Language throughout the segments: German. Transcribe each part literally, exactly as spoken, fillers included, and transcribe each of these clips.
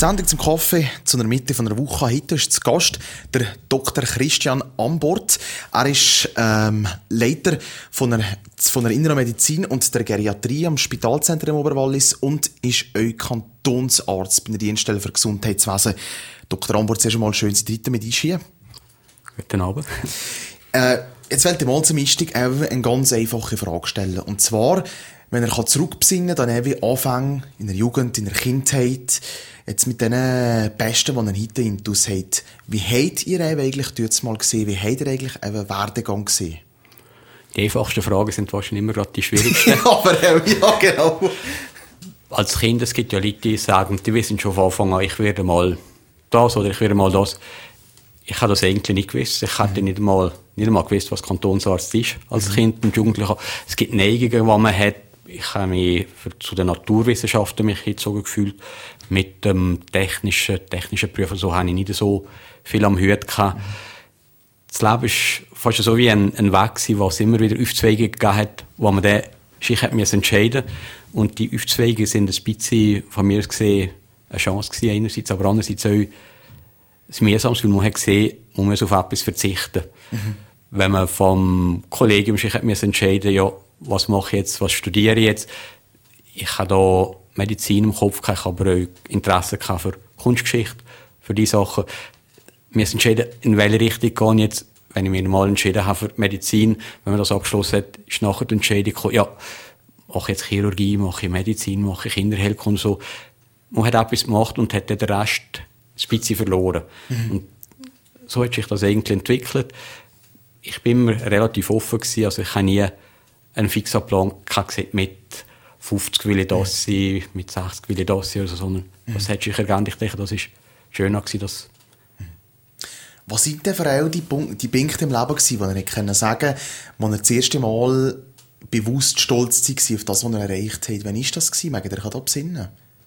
Sendung zum Kaffee zu einer Mitte von einer Woche. Heute ist zu Gast der Doktor Christian Ambort. Er ist ähm, Leiter von einer, von der Inneren Medizin und der Geriatrie am Spitalzentrum Oberwallis und ist auch Kantonsarzt bei der Dienststelle für Gesundheitswesen. Doktor Ambort, zuerst einmal schön, Sie treten mit einschieben. Guten Abend. Äh, jetzt wollte ich mal zum Einstieg eine ganz einfache Frage stellen. Und zwar, wenn er zurückbesinnen kann, dann wie Anfang in der Jugend, in der Kindheit, jetzt mit den Besten, die er heute intus hat. Wie habt ihr eigentlich jetzt mal gesehen? Wie habt ihr eigentlich einen Werdegang gesehen? Die einfachsten Fragen sind wahrscheinlich immer gerade die schwierigsten. Aber äh, ja, genau. Als Kind, es gibt ja Leute, die sagen, die wissen schon von Anfang an, ich werde mal das oder ich werde mal das. Ich habe das eigentlich nicht gewusst. Ich hätte mhm. nicht einmal, nicht einmal gewusst, was Kantonsarzt ist als mhm. Kind und Jugendlicher. Es gibt Neigungen, die man hat. Ich habe mich für, zu den Naturwissenschaften mich hingezogen gefühlt. Mit dem technischen, technischen Berufen, so habe ich nicht so viel am Hut gehabt. Mhm. Das Leben ist fast so wie ein, ein Weg gewesen, wo es immer wieder Aufzweige gegeben hat, wo man dann sich hat müssen entscheiden. Und die Aufzweige sind ein bisschen von mir gesehen eine Chance gewesen, einerseits, aber andererseits auch das Mühsamste, weil man hat gesehen, man muss auf etwas verzichten. Mhm. Wenn man vom Kollegium sich hat müssen entscheiden, ja, was mache ich jetzt, was studiere ich jetzt. Ich habe da Medizin im Kopf gehabt, ich habe aber auch Interesse gehabt für Kunstgeschichte, für diese Sachen. Wir müssen entscheiden, in welche Richtung gehe ich jetzt. Wenn ich mich mal entschieden habe für Medizin, wenn man das abgeschlossen hat, ist nachher die Entscheidung gekommen, ja, mache ich jetzt Chirurgie, mache ich Medizin, mache ich Kinderheilkunde und so. Man hat etwas gemacht und hat dann den Rest ein bisschen verloren. Mhm. Und so hat sich das eigentlich entwickelt. Ich bin immer relativ offen gewesen, also ich habe nie einen fixen Plan gehabt mit fünfzig will ich das sein, mhm. mit sechzig will ich das sein, oder so, sondern mhm. das hat sich ergänzt. Ich denke, das war schön gewesen, dass mhm. Was sind denn für alle die, die Punkte im Leben gewesen, die er nicht können sagen, wo er das erste Mal bewusst stolz war auf das, was er erreicht hat? Wann war das gewesen? Mögt ihr euch da besinnen?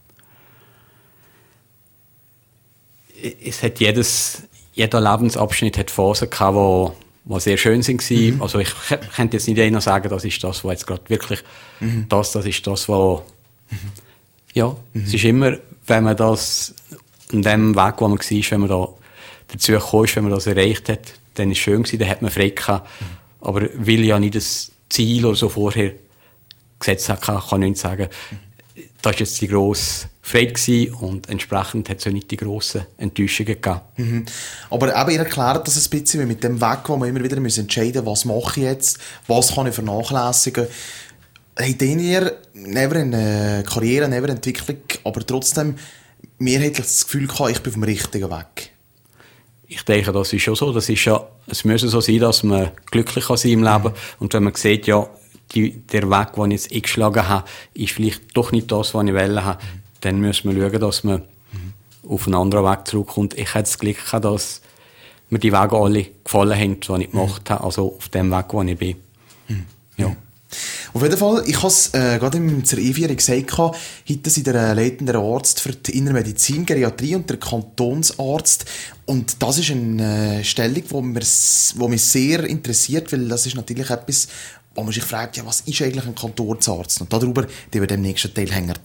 Es hat jedes, jeder Lebensabschnitt hat Phasen gehabt, wo, wo sehr schön sind. Mhm. Also ich könnte jetzt nicht einer sagen, das ist das, was jetzt gerade wirklich, mhm. das, das ist das, was, mhm. ja, mhm. es ist immer, wenn man das, in dem Weg, wo man war, wenn man da dazu gekommen ist, wenn man das erreicht hat, dann ist es schön gewesen, dann hat man frei gehabt. Mhm. Aber weil ja nicht das Ziel oder so vorher gesetzt hat, kann ich nicht sagen, mhm. das war jetzt die grosse Freude gewesen und entsprechend hat es auch nicht die grossen Enttäuschungen gegeben. Mhm. Aber eben, ihr erklärt das ein bisschen mit dem Weg, wo man immer wieder entscheiden muss, was mache ich jetzt, was kann ich vernachlässigen. Habt ihr neben einer Karriere, neben einer Entwicklung, aber trotzdem mehrheitlich das Gefühl gehabt, ich bin auf dem richtigen Weg? Ich denke, das ist schon so. Das ist ja, es muss so sein, dass man glücklich sein kann im Leben. Mhm. Und wenn man sieht, ja, die, der Weg, den ich jetzt eingeschlagen habe, ist vielleicht doch nicht das, was ich wollte haben, mhm. dann muss man schauen, dass man mhm. auf einen anderen Weg zurückkommt. Ich hatte das Glück gehabt, dass mir die Wege alle gefallen haben, die ich gemacht mhm. habe, also auf dem Weg, wo ich bin. Mhm. Ja. Auf jeden Fall, ich habe es äh, gerade im zur Einführung gesagt, heute sind der äh, leitende Arzt für die Innere Medizin, Geriatrie und der Kantonsarzt. Und das ist eine äh, Stellung, die mich sehr interessiert, weil das ist natürlich etwas, wo man sich fragt, ja, was ist eigentlich ein Kantonsarzt? Und darüber, die wir im nächsten Teil hängen.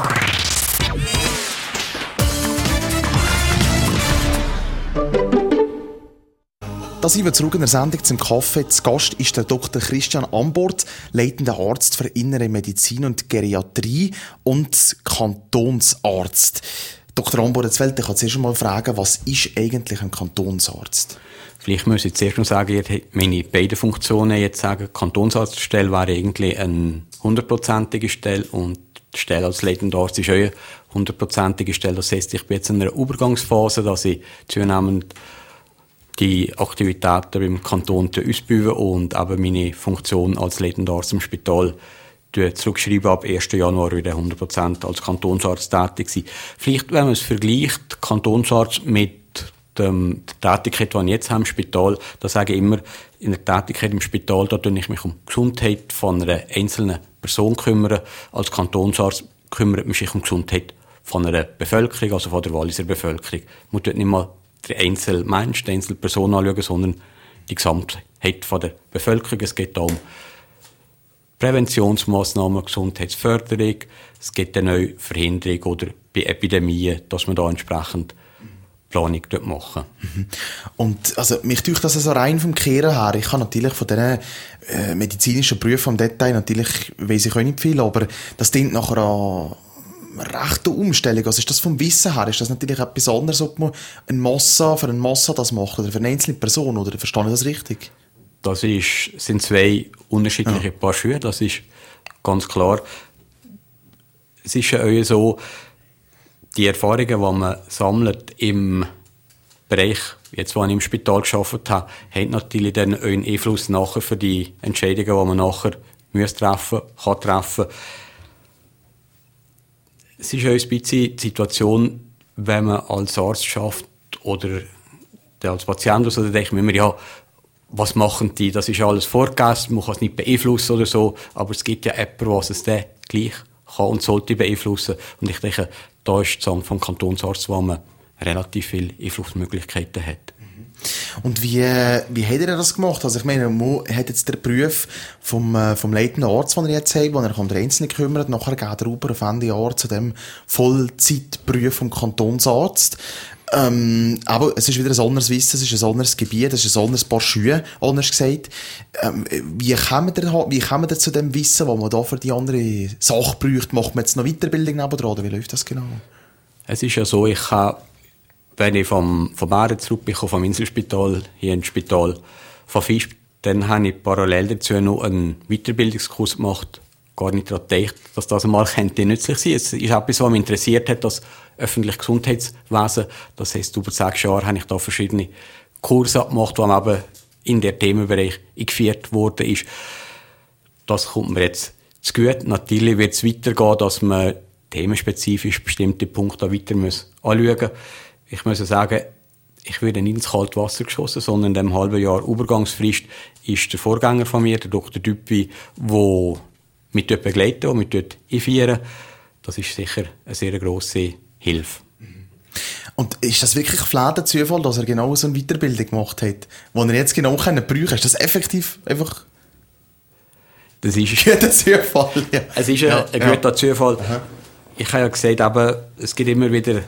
Da sind wir zurück in der Sendung zum Kaffee. Zu Gast ist der Doktor Christian Ambort, leitender Arzt für Innere Medizin und Geriatrie und Kantonsarzt. Doktor Ambort, jetzt wollte ich zuerst mal fragen, was ist eigentlich ein Kantonsarzt? Vielleicht muss ich zuerst noch sagen, meine beiden Funktionen jetzt sagen, Kantonsarztstelle wäre eigentlich eine hundertprozentige Stelle und die Stelle als leitender Arzt ist auch eine hundertprozentige Stelle. Das heisst, ich bin jetzt in einer Übergangsphase, dass ich zunehmend die Aktivitäten beim Kanton ausbauen und eben meine Funktion als leitender Arzt im Spital zurückschreiben. Ab ersten Januar wieder hundert Prozent als Kantonsarzt tätig sein. Vielleicht, wenn man es vergleicht, Kantonsarzt mit ähm, der Tätigkeit, die ich jetzt habe im Spital, da sage ich immer, in der Tätigkeit im Spital, da kümmere ich mich um die Gesundheit von einer einzelnen Person kümmern. Als Kantonsarzt kümmert man sich um die Gesundheit von einer Bevölkerung, also von der Walliser Bevölkerung. Man tut nicht mal den einzelnen Mensch, die einzelne Person anschauen, sondern die Gesamtheit von der Bevölkerung. Es geht um Präventionsmaßnahmen, Gesundheitsförderung, es geht eine neue Verhinderung oder bei Epidemien, dass man da entsprechend Planung machen. Mhm. Und also, mich tue das also rein vom Kehren her. Ich kann natürlich von diesen äh, medizinischen Berufen im Detail, natürlich weiss ich auch nicht viel, aber das dient nachher an rechte Umstellung. Also ist das vom Wissen her, ist das natürlich etwas anderes, ob man ein Massa für einen Massa das macht oder für eine einzelne Person, oder verstehe ich das richtig? Das ist, sind zwei unterschiedliche ja. Paar Schuhe, das ist ganz klar. Es ist ja auch so, die Erfahrungen, die man sammelt im Bereich, jetzt wo ich im Spital gearbeitet habe, haben natürlich dann auch einen Einfluss nachher für die Entscheidungen, die man nachher muss treffen, kann treffen. Es ist auch ein bisschen die Situation, wenn man als Arzt schafft oder als Patient, also da denkt man immer, ja, was machen die? Das ist alles vorgegessen, man kann es nicht beeinflussen oder so, aber es gibt ja jemanden, was es dann gleich kann und sollte beeinflussen. Und ich denke, da ist das Amt vom Kantonsarzt, wo man relativ viele Einflussmöglichkeiten hat. Und wie, wie hat er das gemacht? Also ich meine, er hat jetzt den Beruf vom, vom leitenden Arzt, den er jetzt hat, wo er um den Einzelnen kümmert, nachher geht er rüber auf Ende Jahr zu dem Vollzeitberuf vom Kantonsarzt. Ähm, aber es ist wieder ein anderes Wissen, es ist ein anderes Gebiet, es ist ein anderes Paar Schuhe, anders gesagt. Ähm, wie kommen wir, wie kommen wir zu dem Wissen, was man da für die andere Sache braucht? Macht man jetzt noch Weiterbildung nebendran, oder wie läuft das genau? Es ist ja so, ich habe, wenn ich vom, vom Bären zurück bin, vom Inselspital, hier ins Spital von Visp, dann habe ich parallel dazu noch einen Weiterbildungskurs gemacht. Gar nicht daran gedacht, dass das einmal könnte nützlich sein. Es ist etwas, was mich interessiert hat, das öffentliche Gesundheitswesen. Das heisst, über sechs Jahre habe ich da verschiedene Kurse gemacht, die eben in der Themenbereich eingeführt worden ist. Das kommt mir jetzt zu gut. Natürlich wird es weitergehen, dass man themenspezifisch bestimmte Punkte weiter muss anschauen muss. Ich muss sagen, ich werde nicht ins kalte Wasser geschossen, sondern in dem halben Jahr Übergangsfrist ist der Vorgänger von mir, der Doktor Düppi, der mich dort begleiten und mich dort einführen. Das ist sicher eine sehr grosse Hilfe. Und ist das wirklich ein Zufall, dass er genau so eine Weiterbildung gemacht hat, die er jetzt genau brauchen kann? Ist das effektiv einfach das ist ein guter Zufall? Ja. Es ist ein, ja, ein guter ja. Zufall. Aha. Ich habe ja gesagt, eben, es gibt immer wieder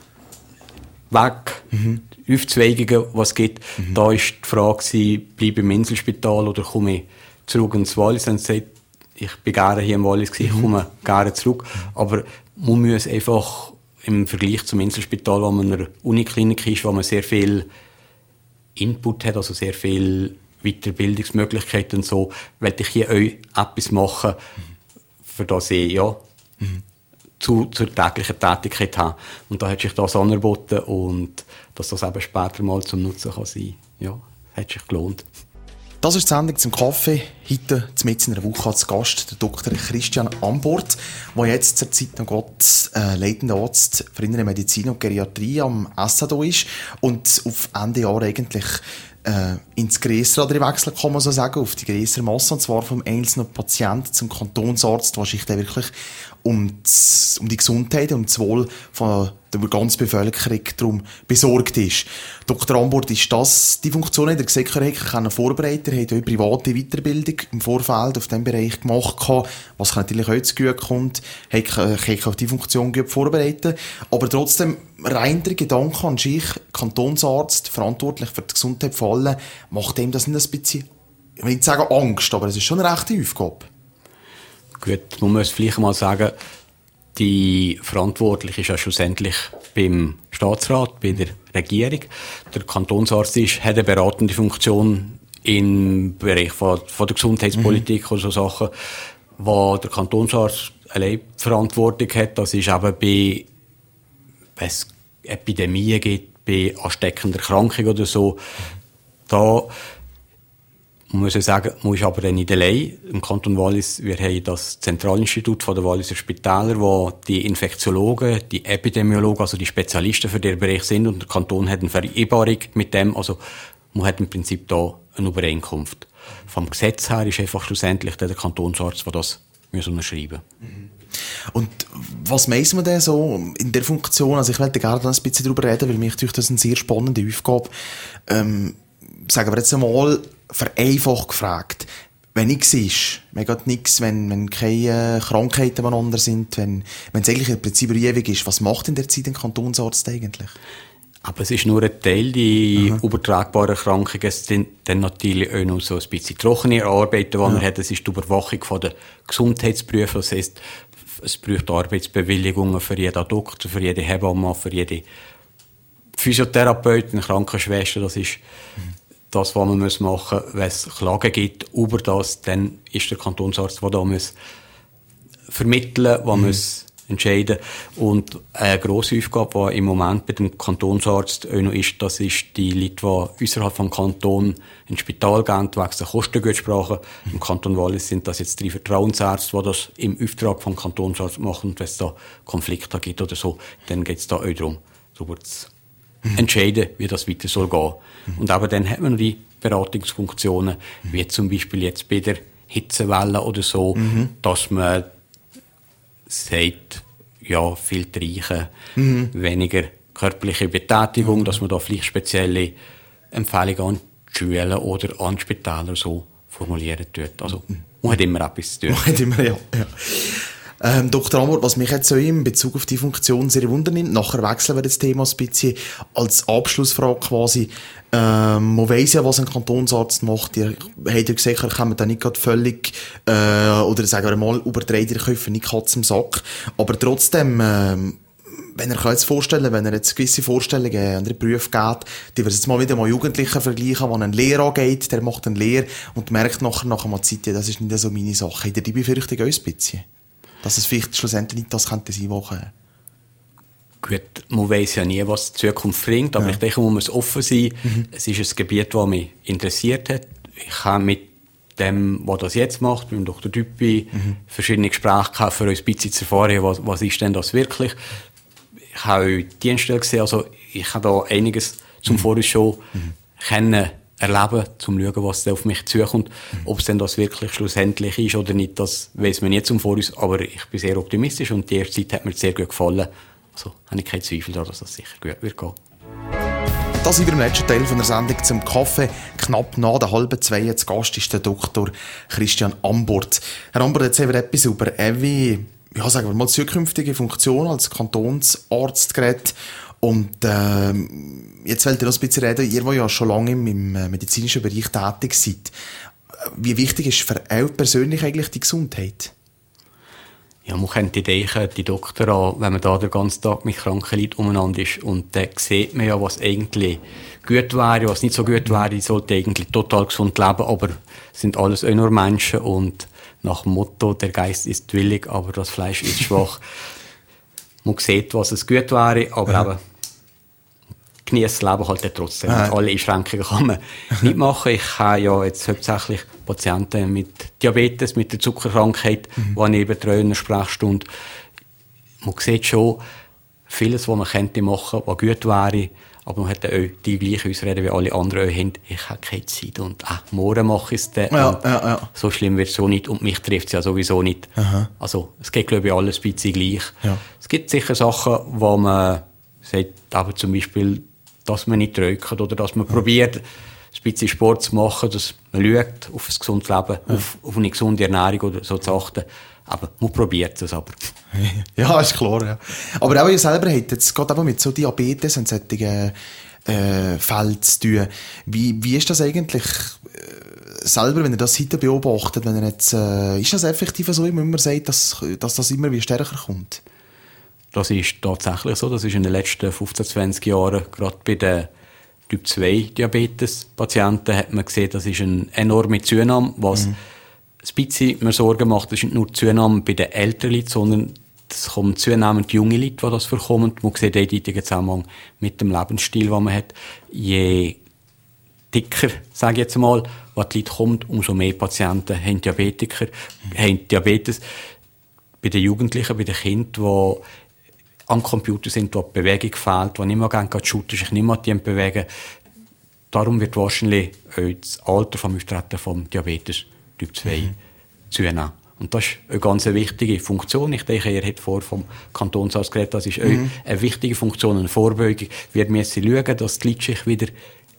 Weg, mhm. Aufzweigungen, was es gibt. Mhm. Da war die Frage, bleibe ich im Inselspital oder komme ich zurück ins Wallis? Und gesagt, ich bin gerne hier im Wallis, ich komme gerne zurück. Aber man muss einfach im Vergleich zum Inselspital, wo man eine Uniklinik ist, wo man sehr viel Input hat, also sehr viel Weiterbildungsmöglichkeiten und so, wollte ich hier auch etwas machen, für das ich ja, mhm. zu, zur täglichen Tätigkeit habe. Und da hat sich das angeboten und dass das eben später mal zum Nutzen kann sein, ja, hat sich gelohnt. Das ist die Sendung zum Kaffee. Heute, mitten in der Woche, als Gast der Doktor Christian Ambort, der jetzt zur Zeit noch Gott äh, leitender Arzt für Innere Medizin und Geriatrie am S A D O ist und auf Ende Jahr eigentlich äh, ins Grössere wechseln, kann man so sagen, auf die grössere Masse, und zwar vom einzelnen Patienten zum Kantonsarzt, der sich dann wirklich um die, um die Gesundheit und das Wohl von der ganzen Bevölkerung darum besorgt ist. Doktor Ambort, ist das die Funktion, die er gesagt hat, vorbereitet, er hat auch private Weiterbildung im Vorfeld auf diesem Bereich gemacht, was natürlich auch zu gut kommt, hat auch die Funktion gut vorbereitet, aber trotzdem rein der Gedanke an sich, Kantonsarzt, verantwortlich für die Gesundheit von allen, macht ihm das nicht ein bisschen, ich will nicht sagen Angst, aber es ist schon eine rechte Aufgabe. Gut, man muss vielleicht mal sagen, die Verantwortliche ist ja schlussendlich beim Staatsrat, bei der Regierung. Der Kantonsarzt ist, hat eine beratende Funktion im Bereich von, von der Gesundheitspolitik mhm. und so Sachen. Wo der Kantonsarzt allein die Verantwortung hat, das ist eben bei, wenn es Epidemien gibt, bei ansteckender Erkrankung oder so, da man muss ja sagen, man ist aber dann nicht allein. Im Kanton Wallis, wir haben das Zentralinstitut von der Walliser Spitäler, wo die Infektiologen, die Epidemiologen, also die Spezialisten für den Bereich sind, und der Kanton hat eine Vereinbarung mit dem. Also man hat im Prinzip da eine Übereinkunft. Vom Gesetz her ist einfach schlussendlich der Kantonsarzt, der das unterschreiben muss. Und was meint man denn so in der Funktion? Also ich wollte gerne ein bisschen darüber reden, weil mich das eine sehr spannende Aufgabe. Ähm, sagen wir jetzt einmal, vereinfacht gefragt, wenig ist. Man hat nichts, wenn, wenn keine Krankheiten miteinander sind, wenn, wenn es eigentlich im Prinzip ewig ist. Was macht in der Zeit ein Kantonsarzt eigentlich? Aber es ist nur ein Teil, die Aha. übertragbaren Krankheiten sind dann natürlich auch noch so ein bisschen trockene Arbeiten, die ja. man hat. Das ist die Überwachung von der Gesundheitsprüfer. Das heisst, es braucht Arbeitsbewilligungen für jeden Doktor, für jede Hebamme, für jede Physiotherapeutin, Krankenschwester. Das ist mhm. das, was man machen muss. Wenn es Klagen gibt über das, dann ist der Kantonsarzt, der da muss vermitteln muss, der mhm. muss entscheiden. Und eine grosse Aufgabe, die im Moment bei dem Kantonsarzt auch noch ist, das ist die Leute, die außerhalb vom Kanton ins Spital gehen, wegen Kostengütersprache. Mhm. Im Kanton Wallis sind das jetzt drei Vertrauensärzte, die das im Auftrag vom Kantonsarzt machen. Und wenn es da Konflikte gibt oder so, dann geht es da auch darum, darüber zu mhm. entscheiden, wie das weiter soll gehen. Mhm. Und aber dann hat man noch die Beratungsfunktionen, mhm. wie zum Beispiel jetzt bei der Hitzewelle oder so, mhm. dass man sagt, ja, viel trinken, mhm. weniger körperliche Betätigung, mhm. dass man da vielleicht spezielle Empfehlungen an die Schulen oder an die Spitäler so formulieren tut. Also, man hat immer etwas zu tun. Man hat immer, ja. ja. Ähm, Doktor Amor, was mich jetzt so in Bezug auf die Funktion sehr wundernimmt, nachher wechseln wir das Thema ein bisschen als Abschlussfrage quasi. Ähm, man weiss ja, was ein Kantonsarzt macht. Ihr habt ja gesagt, ihr kommt da nicht gerade völlig, äh, oder sagen wir mal, übertreibt ihr Köpfe nicht Katz im Sack. Aber trotzdem, ähm, wenn ihr euch jetzt vorstellen, wenn ihr jetzt gewisse Vorstellungen an den Beruf geht, die wir jetzt mal wieder mal Jugendlichen vergleichen, die einen Lehrer angeht, der macht eine Lehre und merkt nachher nach einer Zeit, ja, das ist nicht so meine Sache. Habt ihr die Befürchtung auch ein bisschen? Dass es vielleicht schlussendlich nicht das könnte sein, was Gut, man weiss ja nie, was die Zukunft bringt, aber ja. ich denke, man muss offen sein. Mhm. Es ist ein Gebiet, das mich interessiert hat. Ich habe mit dem, was das jetzt macht, mit dem Doktor Düppi, mhm. verschiedene Gespräche gehabt, für uns ein bisschen zu erfahren, was, was ist denn das wirklich. Ich habe auch die Dienststelle gesehen, also ich habe da einiges zum mhm. Voraus schon mhm. kennen, erleben, um zu schauen, was da auf mich zukommt. Mhm. Ob es denn das wirklich schlussendlich ist oder nicht, das weiss man nicht zum Voraus, aber ich bin sehr optimistisch und die erste Zeit hat mir sehr gut gefallen. Also habe ich keinen Zweifel daran, dass das sicher gut wird gehen. Das sind wir im letzten Teil von der Sendung zum Kaffee. Knapp nach der halben zwei zu Gast ist der Doktor Christian Ambort. Herr Ambort, jetzt haben wir etwas über Evi, ja, sagen wir mal, zukünftige Funktion als Kantonsarzt geredet. Und äh, jetzt wollt ihr noch ein bisschen reden, ihr, die ja schon lange im, im medizinischen Bereich tätig seid. Wie wichtig ist für euch persönlich eigentlich die Gesundheit? Ja, man könnte denken, die Doktor an, wenn man da den ganzen Tag mit kranken Leuten umeinander ist. Und dann sieht man ja, was eigentlich gut wäre, was nicht so gut wäre. Ich sollte eigentlich total gesund leben, aber es sind alles auch nur Menschen. Und nach dem Motto, der Geist ist willig, aber das Fleisch ist schwach. Man sieht, was es gut wäre, aber ja. eben, genießt das Leben halt trotzdem. Ja. Alle Einschränkungen kann man nicht machen. Ich habe ja jetzt hauptsächlich Patienten mit Diabetes, mit der Zuckerkrankheit, mhm. die ich betreue in einer Sprechstunde. Man sieht schon vieles, was man könnte machen, was gut wäre, aber man hat auch die gleiche Ausrede wie alle anderen auch haben. Ich habe keine Zeit und ah, morgen mache ich es dann. Ja, ja, ja. So schlimm wird es so nicht und mich trifft es ja sowieso nicht. Aha. Also es geht, glaube ich, alles ein bisschen gleich. Ja. Es gibt sicher Sachen, wo man sagt, aber zum Beispiel, dass man nicht raucht oder dass man ja. probiert, ein bisschen Sport zu machen, dass man schaut auf ein gesundes Leben, ja. auf, auf eine gesunde Ernährung oder so zu achten. Aber man probiert es aber. Ja, ist klar, ja. Aber auch ihr selber habt jetzt gerade mit so Diabetes und solchen äh, Fällen zu tun. Wie, wie ist das eigentlich äh, selber, wenn ihr das heute beobachtet, wenn ihr jetzt, äh, ist das effektiv so, wie man immer sagt, dass, dass das immer wie stärker kommt? Das ist tatsächlich so. Das ist in den letzten fünfzehn, zwanzig Jahren, gerade bei den Typ zwei Diabetes-Patienten, hat man gesehen, das ist eine enorme Zunahme, was mhm. ein bisschen mir Sorgen macht. Das ist nicht nur die Zunahme bei den älteren Leuten, sondern es kommen zunehmend junge Leute, die das vorkommen. Man sieht eindeutigen Zusammenhang mit dem Lebensstil, den man hat. Je dicker, sage ich jetzt mal, was die Leute kommt, umso mehr Patienten haben Diabetiker, mhm. haben Diabetes. Bei den Jugendlichen, bei den Kindern, die am Computer sind, wo die Bewegung fehlt, die nicht mehr gerne shooten, sich nicht mehr die bewegen. Darum wird wahrscheinlich auch das Alter vom Auftreten vom Diabetes Typ zwei mhm. zunehmen. Und das ist eine ganz wichtige Funktion. Ich denke, ihr habt vor vom Kantonsarzt geredet, das ist mhm. auch eine wichtige Funktion, eine Vorbeugung. Wir müssen schauen, dass die Leute sich wieder ein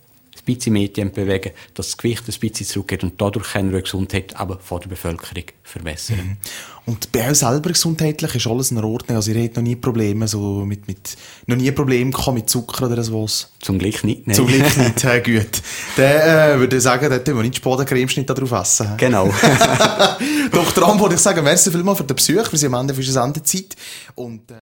bisschen mehr bewegen, dass das Gewicht ein bisschen zurückgeht und dadurch können wir die Gesundheit aber von der Bevölkerung verbessern. Mhm. Und bei euch selber gesundheitlich ist alles in Ordnung? Also ihr habt noch nie Probleme so mit, mit, noch nie Probleme gehabt mit Zucker oder sowas? Zum Glück nicht, nein. Zum Glück nicht, ja, gut. Dann äh, würde ich sagen, dann tun wir nicht Spodencremeschnitt drauf essen. Genau. Doktor Am, würde ich sagen, merci vielmals für den Besuch, wir sind am Ende für unsere Sendezeit. Und, äh